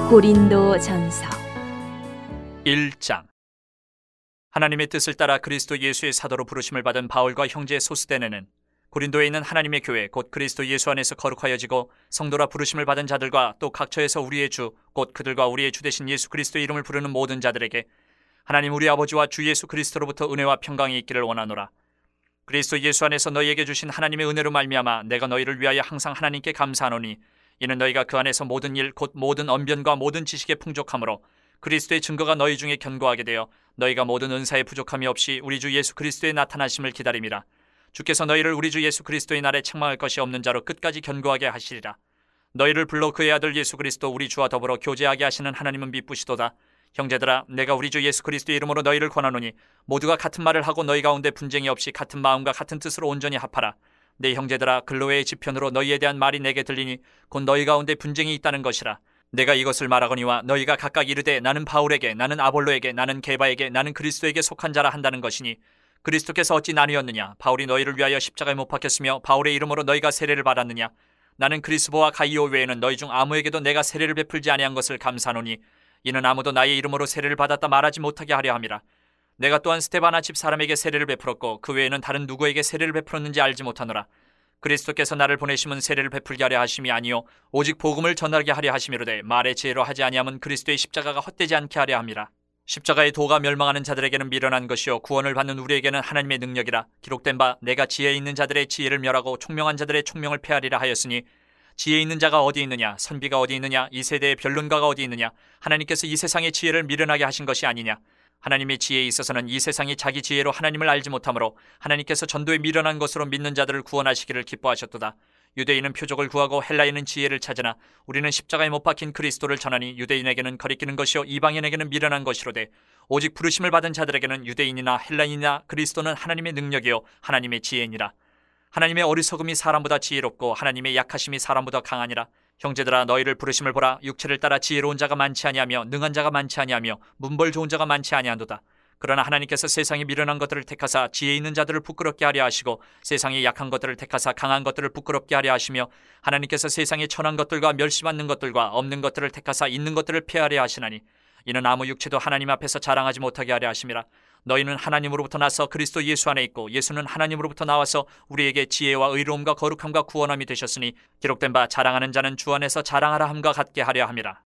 고린도전서 1장. 하나님의 뜻을 따라 그리스도 예수의 사도로 부르심을 받은 바울과 형제 소스데네는 고린도에 있는 하나님의 교회 곧 그리스도 예수 안에서 거룩하여지고 성도라 부르심을 받은 자들과 또 각처에서 우리의 주 곧 그들과 우리의 주 되신 예수 그리스도의 이름을 부르는 모든 자들에게 하나님 우리 아버지와 주 예수 그리스도로부터 은혜와 평강이 있기를 원하노라. 그리스도 예수 안에서 너희에게 주신 하나님의 은혜로 말미암아 내가 너희를 위하여 항상 하나님께 감사하노니 이는 너희가 그 안에서 모든 일 곧 모든 언변과 모든 지식에 풍족함으로 그리스도의 증거가 너희 중에 견고하게 되어 너희가 모든 은사에 부족함이 없이 우리 주 예수 그리스도의 나타나심을 기다림이라. 주께서 너희를 우리 주 예수 그리스도의 날에 책망할 것이 없는 자로 끝까지 견고하게 하시리라. 너희를 불러 그의 아들 예수 그리스도 우리 주와 더불어 교제하게 하시는 하나님은 미쁘시도다. 형제들아, 내가 우리 주 예수 그리스도의 이름으로 너희를 권하노니 모두가 같은 말을 하고 너희 가운데 분쟁이 없이 같은 마음과 같은 뜻으로 온전히 합하라. 내 형제들아, 글로웨의 지편으로 너희에 대한 말이 내게 들리니 곧 너희 가운데 분쟁이 있다는 것이라. 내가 이것을 말하거니와 너희가 각각 이르되 나는 바울에게, 나는 아볼로에게, 나는 게바에게, 나는 그리스도에게 속한 자라 한다는 것이니 그리스도께서 어찌 나뉘었느냐? 바울이 너희를 위하여 십자가에 못 박혔으며 바울의 이름으로 너희가 세례를 받았느냐? 나는 그리스보와 가이오 외에는 너희 중 아무에게도 내가 세례를 베풀지 아니한 것을 감사하노니 이는 아무도 나의 이름으로 세례를 받았다 말하지 못하게 하려 함이라. 내가 또한 스데바나 집 사람에게 세례를 베풀었고 그 외에는 다른 누구에게 세례를 베풀었는지 알지 못하노라. 그리스도께서 나를 보내심은 세례를 베풀게 하려 하심이 아니요 오직 복음을 전하게 하려 하심이로되 말의 지혜로 하지 아니하면 그리스도의 십자가가 헛되지 않게 하려 함이라. 십자가의 도가 멸망하는 자들에게는 미련한 것이요 구원을 받는 우리에게는 하나님의 능력이라. 기록된 바 내가 지혜 있는 자들의 지혜를 멸하고 총명한 자들의 총명을 폐하리라 하였으니 지혜 있는 자가 어디 있느냐? 선비가 어디 있느냐? 이 세대의 변론가가 어디 있느냐? 하나님께서 이 세상의 지혜를 미련하게 하신 것이 아니냐? 하나님의 지혜에 있어서는 이 세상이 자기 지혜로 하나님을 알지 못하므로 하나님께서 전도에 미련한 것으로 믿는 자들을 구원하시기를 기뻐하셨도다. 유대인은 표적을 구하고 헬라인은 지혜를 찾으나 우리는 십자가에 못 박힌 그리스도를 전하니 유대인에게는 거리끼는 것이요 이방인에게는 미련한 것이로되 오직 부르심을 받은 자들에게는 유대인이나 헬라인이나 그리스도는 하나님의 능력이요 하나님의 지혜니라. 하나님의 어리석음이 사람보다 지혜롭고 하나님의 약하심이 사람보다 강하니라. 형제들아, 너희를 부르심을 보라. 육체를 따라 지혜로운 자가 많지 아니하며 능한 자가 많지 아니하며 문벌 좋은 자가 많지 아니하도다. 그러나 하나님께서 세상에 미련한 것들을 택하사 지혜 있는 자들을 부끄럽게 하려 하시고 세상에 약한 것들을 택하사 강한 것들을 부끄럽게 하려 하시며 하나님께서 세상에 천한 것들과 멸시받는 것들과 없는 것들을 택하사 있는 것들을 폐하려 하시나니 이는 아무 육체도 하나님 앞에서 자랑하지 못하게 하려 하심이라. 너희는 하나님으로부터 나서 그리스도 예수 안에 있고 예수는 하나님으로부터 나와서 우리에게 지혜와 의로움과 거룩함과 구원함이 되셨으니 기록된 바 자랑하는 자는 주 안에서 자랑하라 함과 같게 하려 함이라.